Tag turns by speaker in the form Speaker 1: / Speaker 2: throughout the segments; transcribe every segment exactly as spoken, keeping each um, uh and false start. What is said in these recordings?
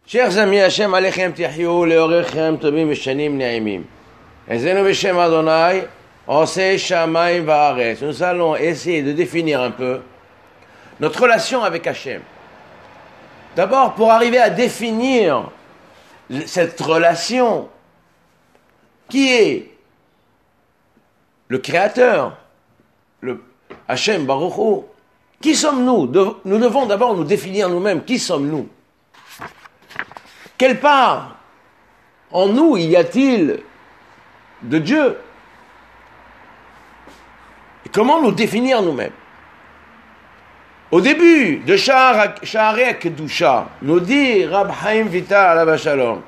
Speaker 1: Chers amis, Hashem alechem tihyou leorechem tovim veshanim ne'imim. Ezenu beshem Adonai, oseh shamayim va'aretz. Nous allons essayer de définir un peu notre relation avec Hashem. D'abord, pour arriver à définir cette relation, qui est le Créateur, le Hashem Baruch Hu, qui sommes-nous? Nous devons d'abord nous définir nous-mêmes. Qui sommes-nous? Quelle part en nous y a-t-il de Dieu? Et comment nous définir nous-mêmes? Au début de Sha'arei Kedusha, nous dit Rab Chaim Vital alav shalom,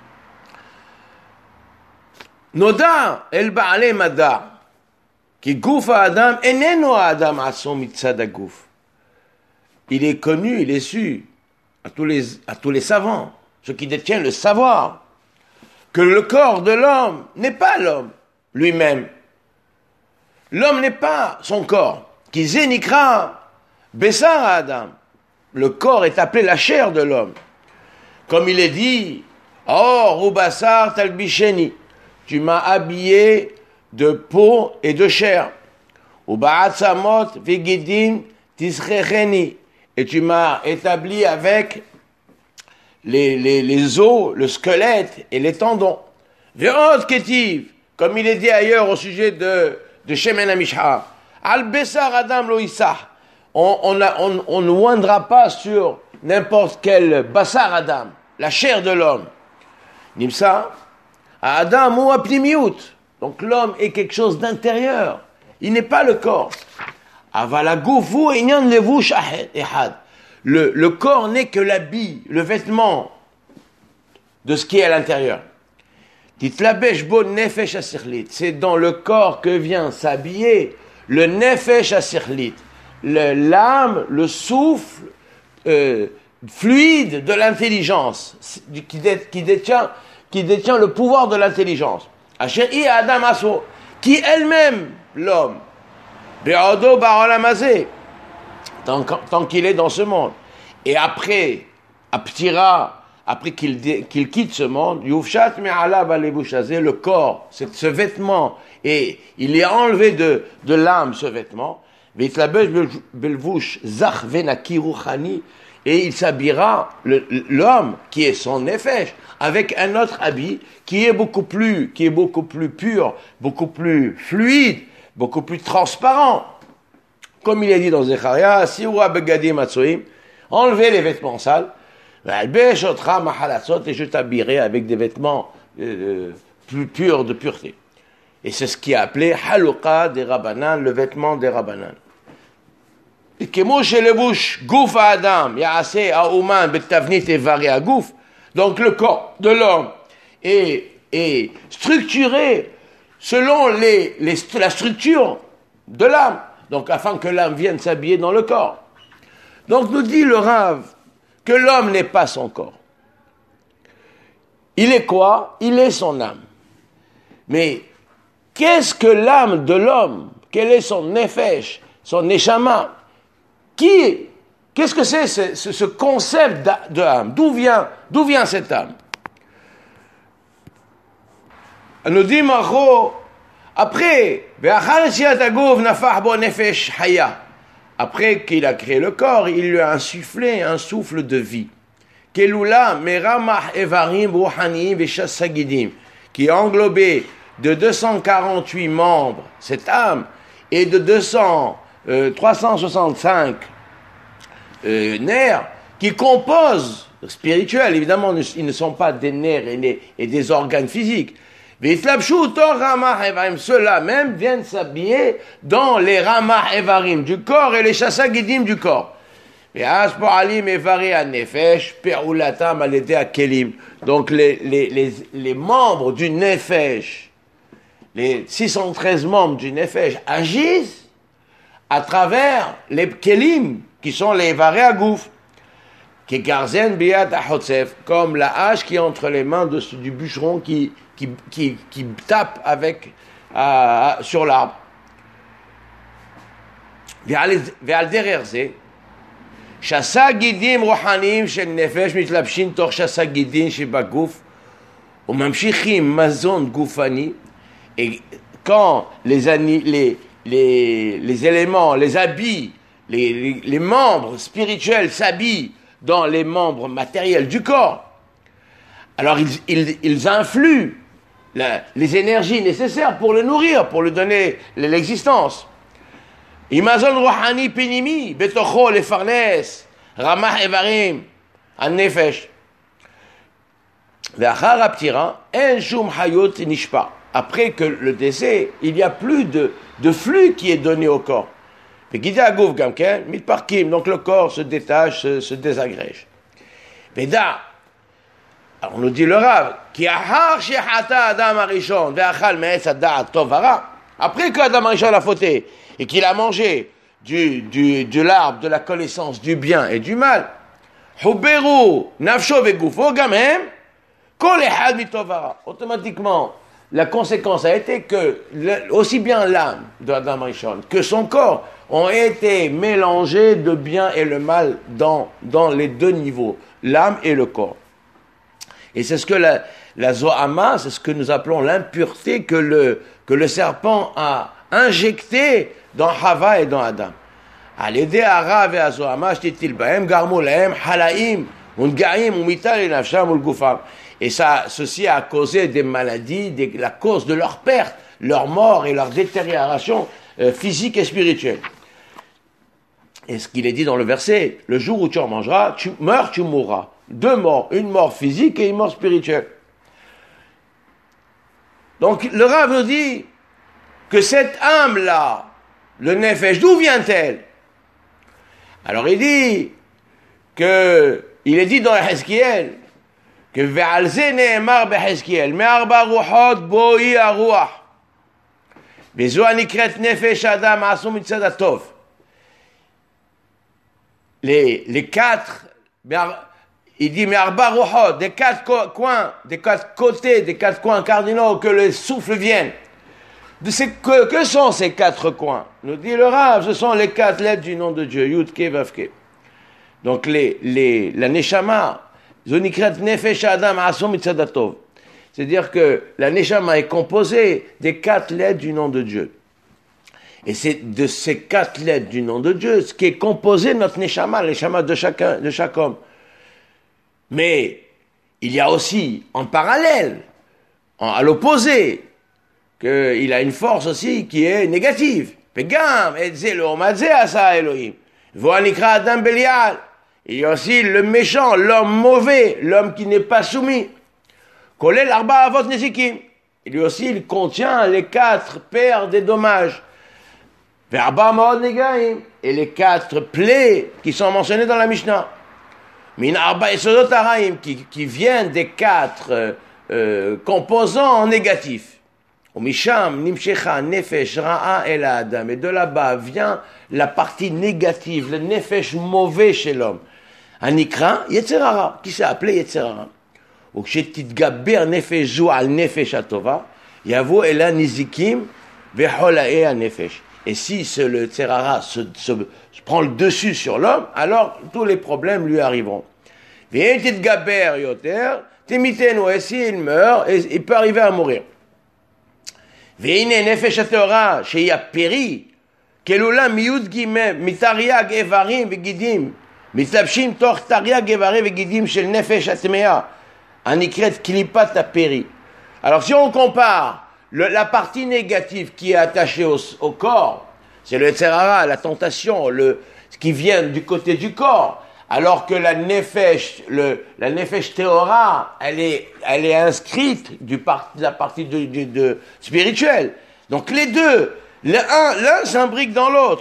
Speaker 1: Noda el ba'alei mada, ki guf ha'adam eneno ha'adam atzmo mitzad ha'guf. Il est connu, il est su à tous les, à tous les savants, ceux qui détiennent le savoir, que le corps de l'homme n'est pas l'homme lui-même. L'homme n'est pas son corps. Ki zenikra Bessar Adam. Le corps est appelé la chair de l'homme. Comme il est dit, Or ou Bassar talbisheni. Tu m'as habillé de peau et de chair. Ou Ba'atzamot vigidin tisrecheni. Et tu m'as établi avec les, les, les os, le squelette et les tendons. Ve'od ketiv. Comme il est dit ailleurs au sujet de, de Shemen HaMishcha. Al Bessar Adam lo isah. On ne on, on oindra pas sur n'importe quel Bassar Adam, la chair de l'homme. Nimsa, Adam ou apnimiout. Donc l'homme est quelque chose d'intérieur. Il n'est pas le corps. Avalagufu inyan levush ehad. Le le corps n'est que l'habit, le vêtement de ce qui est à l'intérieur. Titlabesh bo nefesh asirlit. C'est dans le corps que vient s'habiller le nefesh asirlit. Le, l'âme, le souffle euh, fluide de l'intelligence, qui, dé, qui, détient, qui détient le pouvoir de l'intelligence. Asheri Adam Aso, qui elle-même, l'homme, Be'odo Ba'olamazé, tant, tant qu'il est dans ce monde. Et après, Aptira, après qu'il, dé, qu'il quitte ce monde, Yufshat Me'ala Balevushazé, le corps, c'est ce vêtement, et il est enlevé de, de l'âme, ce vêtement. Et il s'habillera, le, l'homme qui est son nefesh, avec un autre habit qui est beaucoup plus, qui est beaucoup plus pur, beaucoup plus fluide, beaucoup plus transparent. Comme il est dit dans Zecharia, enlevez les vêtements sales, et je t'habillerai avec des vêtements euh, plus purs de pureté. Et c'est ce qui est appelé Haluka des Rabbanan, le vêtement des Rabbanan. Donc le corps de l'homme est, est structuré selon les, les, la structure de l'âme. Donc afin que l'âme vienne s'habiller dans le corps. Donc nous dit le Rav que l'homme n'est pas son corps. Il est quoi? Il est son âme. Mais qu'est-ce que l'âme de l'homme? Quel est son nefesh, son neshama? Qui, qu'est-ce que c'est ce, ce, ce concept de âme? D'où vient, d'où vient cette âme? Nous dit Marco, après, après qu'il a créé le corps, il lui a insufflé un souffle de vie. Qui est englobé de deux cent quarante-huit membres, cette âme, et de deux cents, euh, trois cent soixante-cinq euh, nerfs qui composent, spirituels, évidemment, ils ne sont pas des nerfs et des, et des organes physiques. Ceux-là même viennent s'habiller dans les ramah evarim du corps et les chassagidim du corps. Donc les, les, les, les membres du nefesh, les six cent treize membres du nefesh agissent à travers les kelim, qui sont les varé agouf, qui garzen biyad achotzef, comme la hache qui est entre les mains de, du bûcheron qui, qui, qui, qui tape avec, euh, sur l'arbre. Ve'al dererze, שעשה גידים רוחניים של נפש מתלבשים תוך שעשה גידים שבגוף וממשיכים מזון גופני, et quand les, les, les, les éléments, les habits, les, les, les membres spirituels s'habillent dans les membres matériels du corps, alors ils, ils, ils influent la, les énergies nécessaires pour le nourrir, pour lui donner l'existence. Imazon rohani pinimi, betocho le farnes, ramah evarim, an nefesh. Après que le décès, il n'y a plus de, de flux qui est donné au corps. Donc le corps se détache, se, se désagrège. Alors on nous dit le Rav, après que Adam Arishon a fauté et qu'il a mangé du, du, de l'arbre de la connaissance du bien et du mal, automatiquement, la conséquence a été que le, aussi bien l'âme d'Adam Rishon que son corps ont été mélangés de bien et le mal dans, dans les deux niveaux, l'âme et le corps. Et c'est ce que la, la Zohama, c'est ce que nous appelons l'impureté que le, que le serpent a injecté dans Hava et dans Adam. Al-Yedé Hara ve Zohama, shtitil bahem, garmu lahem, halaim, ungaim, umital et nafsham ulgufam. Et ça, ceci a causé des maladies, des, la cause de leur perte, leur mort et leur détérioration euh, physique et spirituelle. Et ce qu'il est dit dans le verset, le jour où tu en mangeras, tu meurs, tu mourras. Deux morts, une mort physique et une mort spirituelle. Donc le Rav nous dit que cette âme-là, le nefesh, d'où vient-elle? Alors il dit que, il est dit dans Hezkiel, que ועל זה נאמר בחזקאל מארבע רוחות בואי הרוח וזו הנקראת נפש האדם עשו מצד הטוב. Les, les quatre, il dit מארבע רוחות, des quatre coins, des quatre côtés, des quatre coins cardinaux que le souffle vienne. De ces, que, que sont ces quatre coins? Nous dit le Rav, ce sont les quatre lettres du nom de Dieu, Yud Ke Vav Ke. Donc les, les, la Neshama, c'est-à-dire que la Neshama est composée des quatre lettres du nom de Dieu. Et c'est de ces quatre lettres du nom de Dieu ce qui est composé notre Neshama, le Neshama de chacun, de chaque homme. Mais il y a aussi en parallèle, en, à l'opposé, qu'il a une force aussi qui est négative. Pegam, et zelo, mazé asa Elohim. Voanikra Adam Belial. Il y a aussi le méchant, l'homme mauvais, l'homme qui n'est pas soumis. Kolel arba avot nezikim. Et lui aussi, il contient les quatre paires des dommages. Verba maod negaim. Et les quatre plaies qui sont mentionnées dans la Mishnah. Min arba esodot haraim, qui, qui viennent des quatre euh, composants négatifs. Misham nimshecha nefesh ra'a el adam. Et de là-bas vient la partie négative, le nefesh mauvais chez l'homme. Anikra Yetzerara, qui s'est appelé Yetzerara. Ou kshetitgaber nefesh zu al nefesh atova, yavo ela nizikim veholae a nefesh. Et si ce, le Yetzerara se, se, se prend le dessus sur l'homme, alors tous les problèmes lui arriveront. Vehititgaber yoter, timitenu, et si il meurt, et, il peut arriver à mourir. Veine nefesh atora, sheya peri, kelula miyud gimem, mitariag evarim vegidim, מתלבשים תוך תרי"ג איברים וגידים של נפש הטמאה הנקראת קליפת הפרי. Alors si on compare le, la partie négative qui est attachée au, au corps, c'est le Yetzerara, la tentation, le, ce qui vient du côté du corps, alors que la nefesh, le, la nefesh théora, elle est, elle est inscrite du part, de la partie de, de, de spirituelle. Donc les deux, l'un, l'un s'imbrique dans l'autre.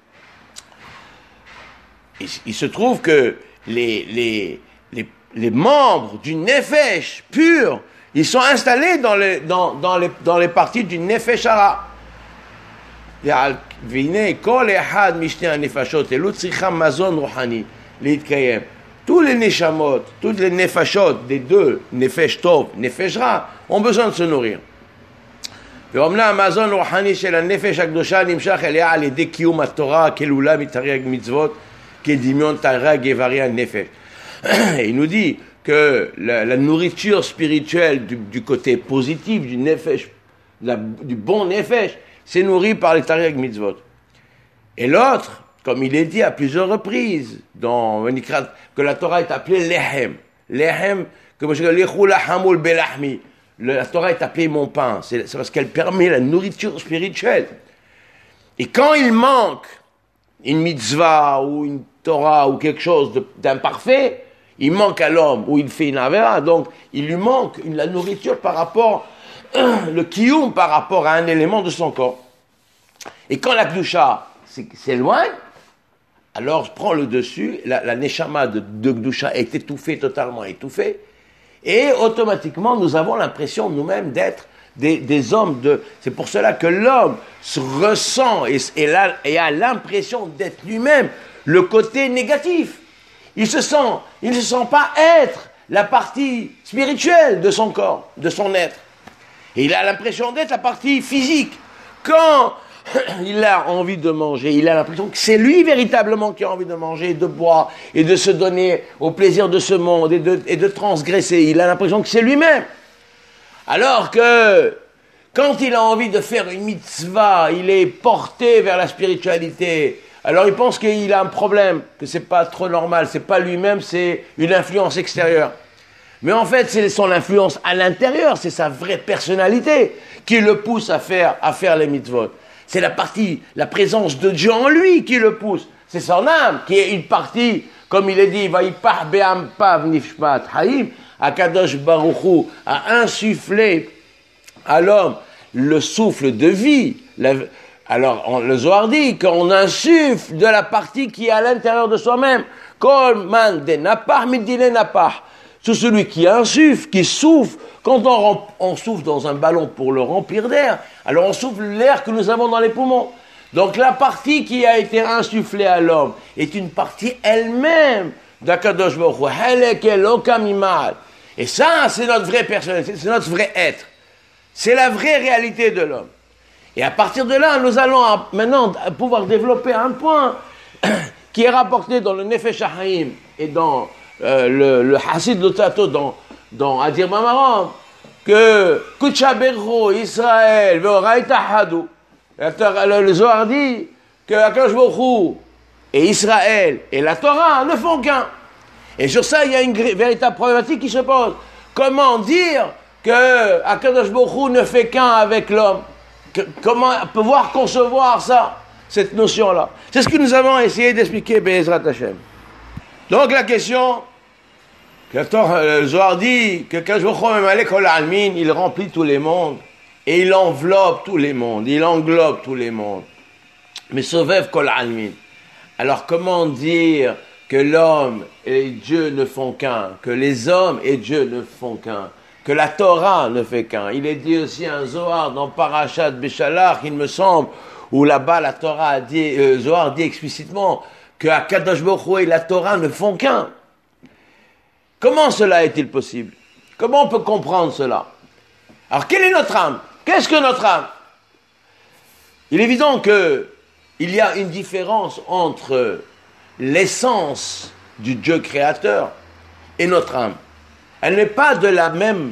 Speaker 1: Il, il se trouve que les, les, les, les membres du nefesh pur, ils sont installés dans les, dans, dans les, dans les parties du nefesh hara. Tous les neshamot, toutes les nefashot des deux, nefesh tov, nefesh ra, ont besoin de se nourrir. ואומנם המזון רוחני של הנפש הקדושה נמשך אליה על ידי קיום התורה כלולה מתרי"ג מצוות Kedimion Tara Gevaria Nefesh. Et il nous dit que la, la nourriture spirituelle du, du côté positif, du Nefesh, la, du bon Nefesh, c'est nourri par les Tariq Mitzvot. Et l'autre, comme il est dit à plusieurs reprises, dans que la Torah est appelée Lehem. Lehem, comme je dis, Belahmi. La Torah est appelée mon pain. C'est, c'est parce qu'elle permet la nourriture spirituelle. Et quand il manque une mitzvah ou une Torah ou quelque chose de, d'imparfait, il manque à l'homme ou il fait une avera. Donc, il lui manque une, la nourriture par rapport, euh, le kiyum par rapport à un élément de son corps. Et quand la Gdusha s'éloigne, alors prend le dessus, la, la neshama de, de Gdusha est étouffée, totalement étouffée, et automatiquement nous avons l'impression nous-mêmes d'être des, des hommes de... C'est pour cela que l'homme se ressent et, et, la, et a l'impression d'être lui-même le côté négatif. Il se sent, il ne se sent pas être la partie spirituelle de son corps, de son être. Et il a l'impression d'être la partie physique. Quand il a envie de manger, il a l'impression que c'est lui véritablement qui a envie de manger, de boire et de se donner au plaisir de ce monde et de, et de transgresser. Il a l'impression que c'est lui-même. Alors que quand il a envie de faire une mitzvah, il est porté vers la spiritualité. Alors il pense qu'il a un problème, que c'est pas trop normal, c'est pas lui-même, c'est une influence extérieure. Mais en fait, c'est son influence à l'intérieur, c'est sa vraie personnalité qui le pousse à faire, à faire les mitzvot. C'est la partie, la présence de Dieu en lui qui le pousse. C'est son âme qui est une partie, comme il est dit, Vaïpah be'am pav nifshmat haïm, Akadosh Baruch Hu a insufflé à l'homme le souffle de vie. La, alors, on, le Zohar dit qu'on insuffle de la partie qui est à l'intérieur de soi-même. Kol man de napah midile napah. C'est celui qui insuffle, qui souffle. Quand on, on souffle dans un ballon pour le remplir d'air, alors on souffle l'air que nous avons dans les poumons. Donc la partie qui a été insufflée à l'homme est une partie elle-même d'Akadosh Baruch Hu. Halek Eloka Mimal. Et ça, c'est notre vraie personnalité, c'est notre vrai être. C'est la vraie réalité de l'homme. Et à partir de là, nous allons maintenant pouvoir développer un point qui est rapporté dans le Nefesh HaHaim et dans euh, le, le Hasid Lotato, dans, dans Adir Mamaram, que Kuchaberro, Israël, Veoraita Hadou. Le Zohar dit que Akadosh Baruch Hu et Israël et la Torah ne font qu'un. Et sur ça, il y a une véritable problématique qui se pose. Comment dire que Akadosh Baruch Hu ne fait qu'un avec l'homme? Que, comment pouvoir concevoir ça, cette notion-là? C'est ce que nous avons essayé d'expliquer, Be'ezrat Hashem. Donc la question, que le Zohar dit que Akadosh Baruch Hu Memalek Kol Almin, il remplit tous les mondes, et il enveloppe tous les mondes, il englobe tous les mondes. Mais Sovev Kol Almin. Alors comment dire que l'homme et Dieu ne font qu'un, que les hommes et Dieu ne font qu'un, que la Torah ne fait qu'un? Il est dit aussi un Zohar dans Parashat Beshalach, il me semble, où là-bas la Torah a dit, euh, Zohar dit explicitement que Akadosh Baruch Hu et la Torah ne font qu'un. Comment cela est-il possible? Comment on peut comprendre cela? Alors quelle est notre âme? Qu'est-ce que notre âme? Il est évident que il y a une différence entre l'essence du Dieu créateur et notre âme. Elle n'est pas de la même,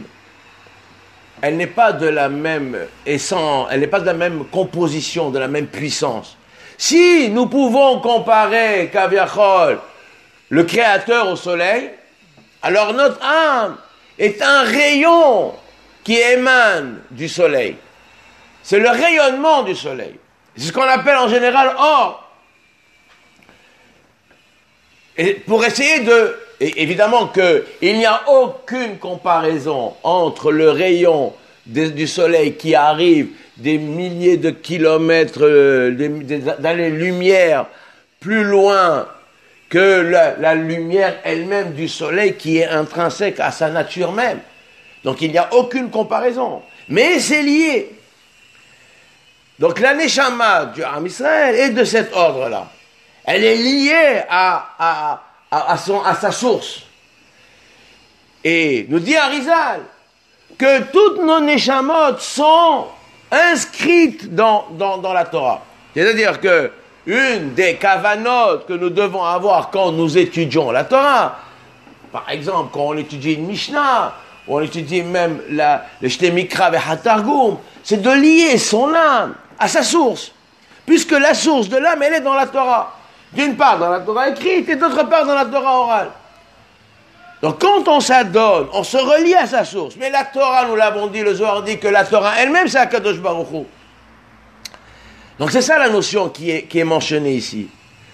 Speaker 1: elle n'est pas de la même essence, elle n'est pas de la même composition, de la même puissance. Si nous pouvons comparer Kaviachol, le créateur au soleil, alors notre âme est un rayon qui émane du soleil. C'est le rayonnement du soleil. C'est ce qu'on appelle en général or. Et pour essayer de... Et évidemment qu'il n'y a aucune comparaison entre le rayon de, du soleil qui arrive des milliers de kilomètres euh, d'années-lumière plus loin que la, la lumière elle-même du soleil qui est intrinsèque à sa nature même. Donc il n'y a aucune comparaison. Mais c'est lié. Donc la Neshama du Am Israël est de cet ordre-là. Elle est liée à, à, à, à, son, à sa source. Et nous dit Arizal que toutes nos Neshamot sont inscrites dans, dans, dans la Torah. C'est-à-dire que une des kavanot que nous devons avoir quand nous étudions la Torah, par exemple, quand on étudie une Mishnah, ou on étudie même la, le Shtei Mikra ve'Hatargum, c'est de lier son âme à sa source, puisque la source de l'âme, elle est dans la Torah. D'une part dans la Torah écrite et d'autre part dans la Torah orale. Donc quand on s'adonne, on se relie à sa source. Mais la Torah, nous l'avons dit, le Zohar dit que la Torah elle-même, c'est Akadosh Baruch Hu. Donc c'est ça la notion qui est, qui est mentionnée ici.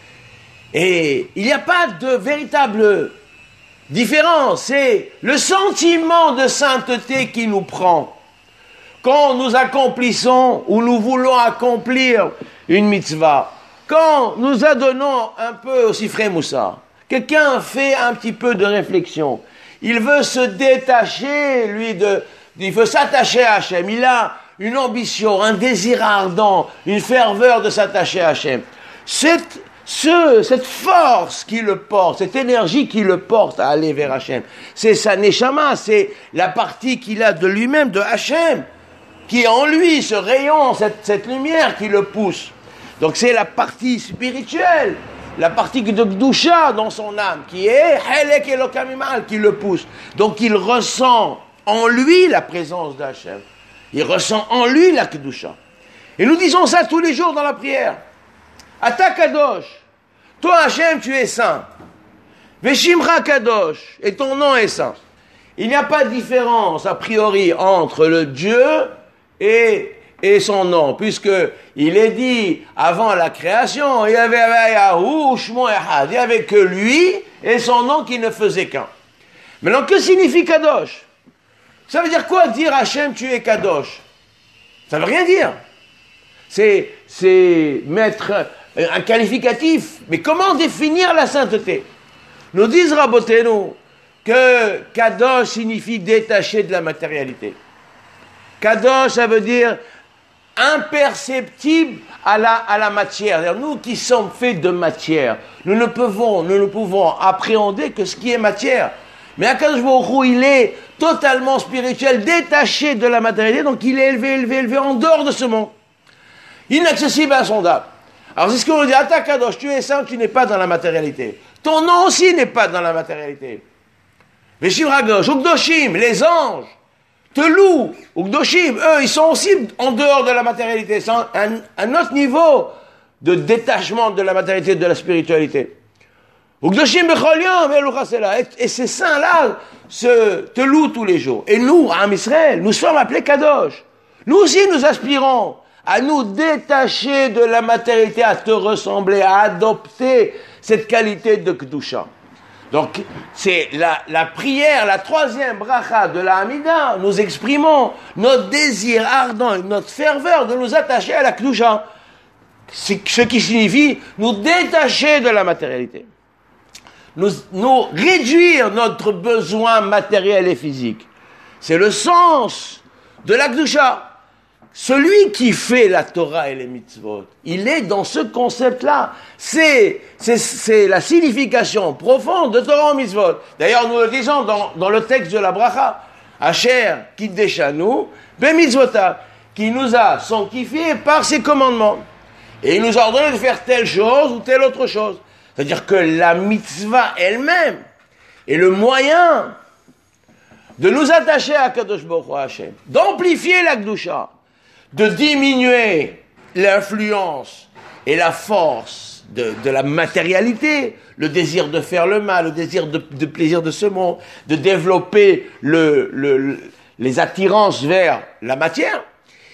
Speaker 1: Et il n'y a pas de véritable différence. C'est le sentiment de sainteté qui nous prend. Quand nous accomplissons ou nous voulons accomplir une mitzvah, quand nous adonnons un peu au Sifrei Moussa, quelqu'un fait un petit peu de réflexion, il veut se détacher, lui, de, il veut s'attacher à Hachem, il a une ambition, un désir ardent, une ferveur de s'attacher à Hachem. Cette, ce, cette force qui le porte, cette énergie qui le porte à aller vers Hachem, c'est sa neshama, c'est la partie qu'il a de lui-même, de Hachem, qui est en lui, ce rayon, cette, cette lumière qui le pousse. Donc c'est la partie spirituelle, la partie de Gdusha dans son âme, qui est Helek Elokamimal, qui le pousse. Donc il ressent en lui la présence d'Hachem. Il ressent en lui la Gdusha. Et nous disons ça tous les jours dans la prière. Ata Kadosh, toi Hachem, tu es saint. Veshimcha Kadosh, et ton nom est saint. Il n'y a pas de différence a priori entre le Dieu et et son nom, puisque il est dit avant la création, il y avait Yahu, Shmo Ehad, il n'y avait que lui et son nom qui ne faisait qu'un. Maintenant, que signifie Kadosh? Ça veut dire quoi dire Hachem, tu es Kadosh? Ça ne veut rien dire. C'est, c'est mettre un qualificatif. Mais comment définir la sainteté? Nous disent Rabotenu que Kadosh signifie détaché de la matérialité. Kadosh, ça veut dire imperceptible à la, à la matière. Nous qui sommes faits de matière, nous ne pouvons, nous ne pouvons appréhender que ce qui est matière. Mais Akadosh Baruch Hu, il est totalement spirituel, détaché de la matérialité, donc il est élevé, élevé, élevé en dehors de ce monde. Inaccessible, insondable. Alors c'est ce qu'on dit, Ata Kadosh, tu es saint, tu n'es pas dans la matérialité. Ton nom aussi n'est pas dans la matérialité. Veshim Ragosh, Ukdoshim, les anges, te louent, Ukdoshim, eux, ils sont aussi en dehors de la matérialité. C'est un, un, un autre niveau de détachement de la matérialité, de la spiritualité. Ukdoshim bechol yom, Eluchasela. Et ces saints-là se, te louent tous les jours. Et nous, Am Israël, nous sommes appelés Kadosh. Nous aussi, nous aspirons à nous détacher de la matérialité, à te ressembler, à adopter cette qualité de Kedusha. Donc, c'est la, la prière, la troisième bracha de la Hamida. Nous exprimons notre désir ardent, notre ferveur de nous attacher à la Kedusha. C'est ce qui signifie nous détacher de la matérialité. Nous, nous réduire notre besoin matériel et physique. C'est le sens de la Kedusha. Celui qui fait la Torah et les mitzvot, il est dans ce concept-là. C'est, c'est, c'est la signification profonde de Torah et mitzvot. D'ailleurs, nous le disons dans, dans le texte de la bracha. Asher kiddeshanu bemitzvotav, qui nous a sanctifiés par ses commandements. Et il nous a ordonné de faire telle chose ou telle autre chose. C'est-à-dire que la mitzvah elle-même est le moyen de nous attacher à Kadosh Baruch Hu Hashem, d'amplifier la Kedusha, de diminuer l'influence et la force de, de la matérialité, le désir de faire le mal, le désir de, de plaisir de ce monde, de développer le, le, le, les attirances vers la matière,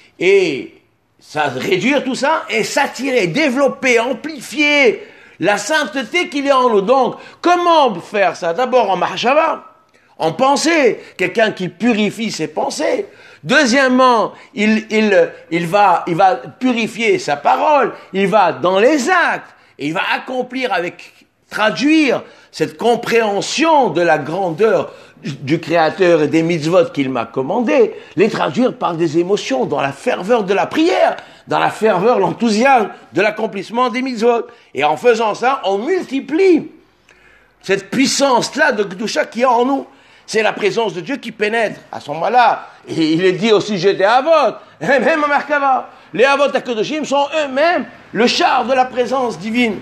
Speaker 1: et ça, réduire tout ça, et s'attirer, développer, amplifier la sainteté qu'il y a en nous. Donc, comment faire ça? D'abord en mahshava, en pensée, quelqu'un qui purifie ses pensées. Deuxièmement, il, il, il, va, il va purifier sa parole, il va dans les actes, et il va accomplir avec, traduire cette compréhension de la grandeur du, du Créateur et des mitzvot qu'il m'a commandé, les traduire par des émotions, dans la ferveur de la prière, dans la ferveur, l'enthousiasme de l'accomplissement des mitzvot. Et en faisant ça, on multiplie cette puissance-là de Kedusha qui est en nous. C'est la présence de Dieu qui pénètre. À ce moment-là, et il est dit au sujet des Havot, même à Merkava, les Havot HaKadoshim sont eux-mêmes le char de la présence divine.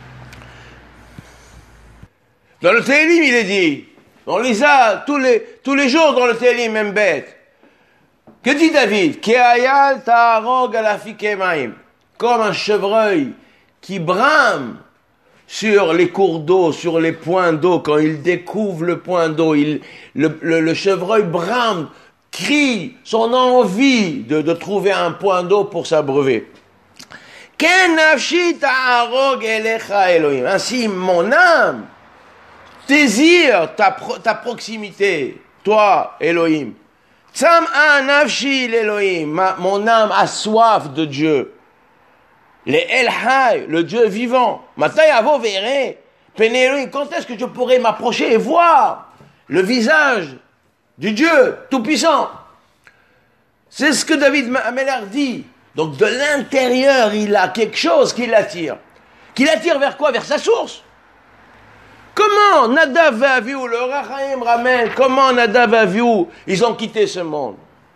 Speaker 1: Dans le Télim, il est dit, on les a tous les, tous les jours dans le Télim, même bête. Que dit David? Ke'ayal ta'arog alafike ma'im. Comme un chevreuil qui brame sur les cours d'eau, sur les points d'eau, quand il découvre le point d'eau, il, le, le, le chevreuil brame, crie son envie de, de trouver un point d'eau pour s'abreuver. Ken nafshi ta'arog elecha Elohim. Ainsi, mon âme désire ta, ta proximité, toi, Elohim. Tzam'a nafshi l'Elohim. Mon âme a soif de Dieu. Les El Hay, le Dieu vivant. Matai avo verre. Pénéloï, quand est-ce que je pourrais m'approcher et voir le visage du Dieu tout-puissant? C'est ce que David Ameller dit. Donc de l'intérieur, il a quelque chose qui l'attire. Qui l'attire vers quoi? Vers sa source. Comment Nadav et Avihu, le Rachaim ramène, comment Nadav et Avihu, ils ont quitté ce monde?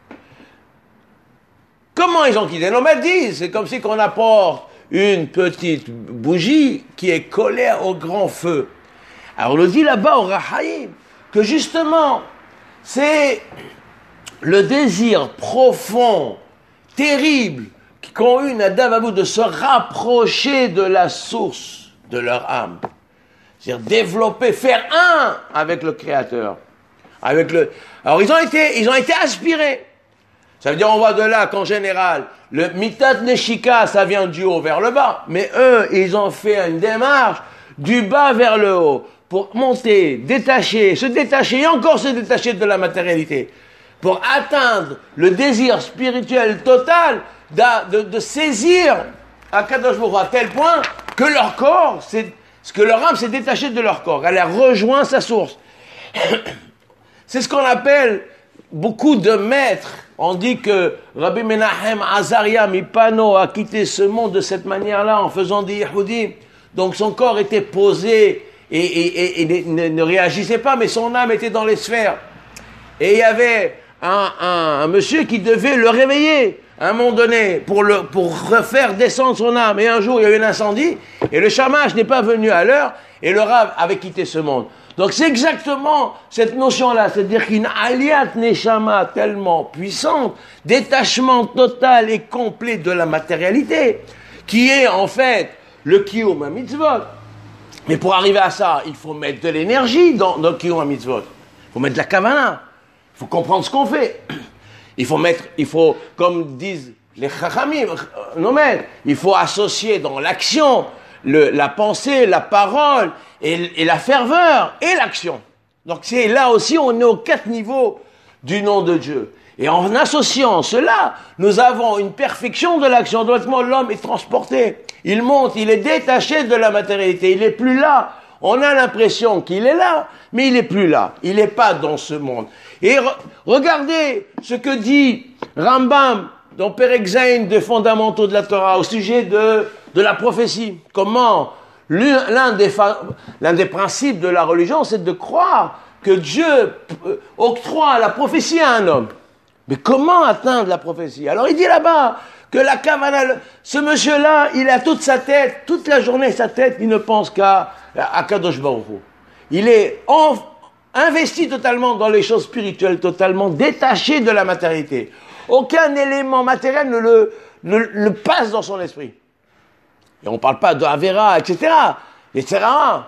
Speaker 1: Comment ils ont quitté? Non, mais dit, c'est comme si qu'on apporte une petite bougie qui est collée au grand feu. Alors on le dit là-bas au Rachaim, que justement, c'est le désir profond, terrible, qu'ont eu Nadav et Avihu de se rapprocher de la source de leur âme. C'est-à-dire développer, faire un avec le Créateur. Avec le... Alors ils ont été, ils ont été aspirés. Ça veut dire, on voit de là qu'en général, le mitat neshika, ça vient du haut vers le bas. Mais eux, ils ont fait une démarche du bas vers le haut pour monter, détacher, se détacher et encore se détacher de la matérialité. Pour atteindre le désir spirituel total de, de, de saisir Akadosh Baruch Hu à tel point que leur corps, c'est, que leur âme s'est détachée de leur corps. Elle a rejoint sa source. C'est ce qu'on appelle beaucoup de maîtres. On dit que Rabbi Menachem Azaria Mipano a quitté ce monde de cette manière-là en faisant des Yehoudim. Donc son corps était posé et, et, et, et ne, ne réagissait pas, mais son âme était dans les sphères. Et il y avait un, un, un monsieur qui devait le réveiller à un moment donné pour, le, pour refaire descendre son âme. Et un jour, il y a eu un incendie et le shamash n'est pas venu à l'heure et le Rav avait quitté ce monde. Donc c'est exactement cette notion-là, c'est-à-dire qu'une aliyat neshama tellement puissante, détachement total et complet de la matérialité, qui est en fait le kiyum mitzvot. Mais pour arriver à ça, il faut mettre de l'énergie dans, dans le kiyum mitzvot. Il faut mettre de la kavana. Il faut comprendre ce qu'on fait. Il faut mettre, il faut, comme disent les chachamim, non mais, il faut associer dans l'action le, la pensée, la parole, Et, et la ferveur et l'action. Donc c'est là aussi, on est aux quatre niveaux du nom de Dieu. Et en associant cela, nous avons une perfection de l'action. Autrement, l'homme est transporté. Il monte, il est détaché de la matérialité. Il n'est plus là. On a l'impression qu'il est là, mais il n'est plus là. Il n'est pas dans ce monde. Et re- regardez ce que dit Rambam dans Perek Zayin des fondamentaux de la Torah au sujet de, de la prophétie. Comment L'un des, l'un des principes de la religion, c'est de croire que Dieu octroie la prophétie à un homme. Mais comment atteindre la prophétie? Alors il dit là-bas que la kavana, ce monsieur-là, il a toute sa tête, toute la journée sa tête, il ne pense qu'à à Kadosh Baruch Hu. Il est en, investi totalement dans les choses spirituelles, totalement détaché de la matérialité. Aucun élément matériel ne le, ne le passe dans son esprit. Et on ne parle pas de Avera, et cetera, et cetera.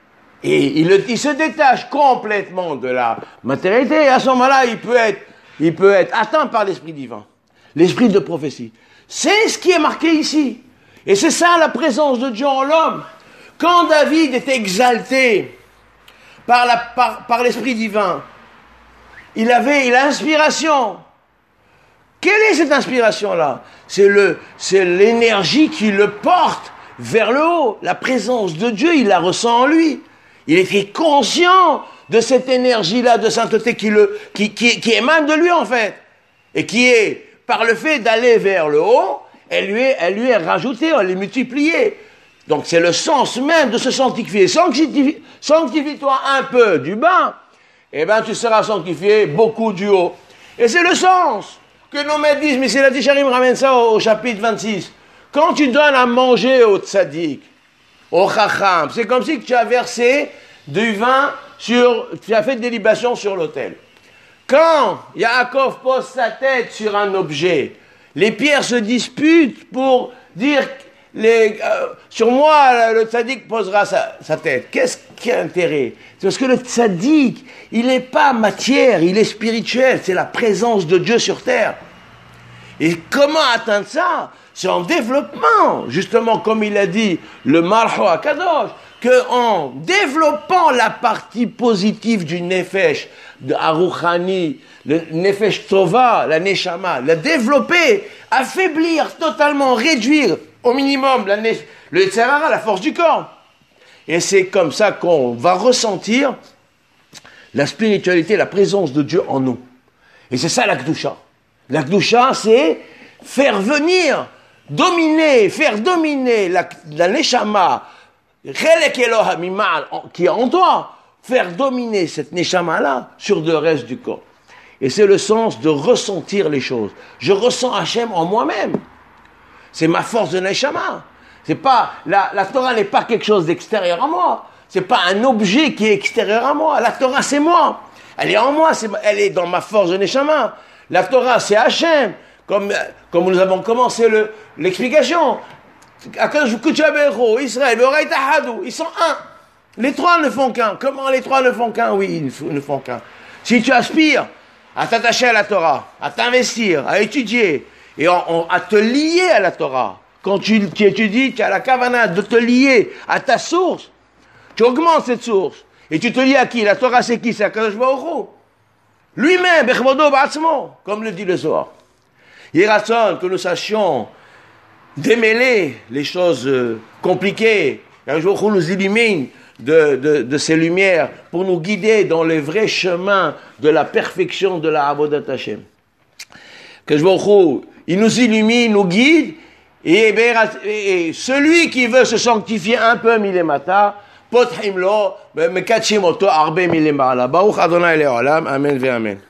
Speaker 1: Et il, il se détache complètement de la matérialité. Et à ce moment-là, il peut être, il peut être atteint par l'esprit divin, l'esprit de prophétie. C'est ce qui est marqué ici. Et c'est ça la présence de Dieu en l'homme. Quand David est exalté par, la, par, par l'esprit divin, il avait il a l'inspiration. Quelle est cette inspiration-là? C'est le, c'est l'énergie qui le porte vers le haut. La présence de Dieu, il la ressent en lui. Il est conscient de cette énergie-là de sainteté qui, le, qui, qui, qui émane de lui, en fait. Et qui est, par le fait d'aller vers le haut, elle lui est, elle lui est rajoutée, elle est multipliée. Donc c'est le sens même de se sanctifier. Sanctifie, sanctifie-toi un peu du bas, eh bien tu seras sanctifié beaucoup du haut. Et c'est le sens que nos maîtres disent, mais c'est la Tisharim ramène ça au, au chapitre vingt-six. Quand tu donnes à manger au tzaddik, au chacham, c'est comme si tu as versé du vin sur, tu as fait des libations sur l'autel. Quand Yaakov pose sa tête sur un objet, les pierres se disputent pour dire, les, euh, sur moi, le tzaddik posera sa, sa tête. Qu'est-ce qui a intérêt? C'est parce que le tzaddik, il n'est pas matière, il est spirituel, c'est la présence de Dieu sur terre. Et comment atteindre ça? C'est en développement, justement comme il a dit le Malcho HaKadosh, qu'en développant la partie positive du Nefesh, de Aruchani, le Nefesh Tova, la Neshama, la développer, affaiblir totalement, réduire au minimum la ne- le Yetzer Hara, la force du corps. Et c'est comme ça qu'on va ressentir la spiritualité, la présence de Dieu en nous. Et c'est ça la Kedusha. La Kedusha, c'est faire venir, dominer, faire dominer la, la Neshama, qui est en toi, faire dominer cette Neshama-là sur le reste du corps. Et c'est le sens de ressentir les choses. Je ressens Hachem en moi-même. C'est ma force de Neshama. C'est pas, la, la Torah n'est pas quelque chose d'extérieur à moi. C'est pas un objet qui est extérieur à moi. La Torah, c'est moi. Elle est en moi, c'est, elle est dans ma force de Neshama. La Torah, c'est Hachem. Comme, comme nous avons commencé le, l'explication. Israël, ils sont un. Les trois ne font qu'un. Comment les trois ne font qu'un? Oui, ils ne font qu'un. Si tu aspires à t'attacher à la Torah, à t'investir, à étudier, et en, en, à te lier à la Torah, quand tu, tu étudies, tu as la kavana de te lier à ta source, tu augmentes cette source, et tu te lies à qui? La Torah, c'est qui? C'est Akadosh Baruch Hu. Lui-même, Bechvodo Ba'atzmo, comme le dit le Zohar. Yiratzon, que nous sachions démêler les choses euh, compliquées. Un jour, on nous illumine de, de, de ces lumières pour nous guider dans les vrais chemins de la perfection de la Avodat Hashem. Que je vous il nous illumine, nous guide, et, et, et celui qui veut se sanctifier un peu milemata, potchim lo, mekatchim oto arbe milemala. Baruch Adonai le'olam, amen ve amen.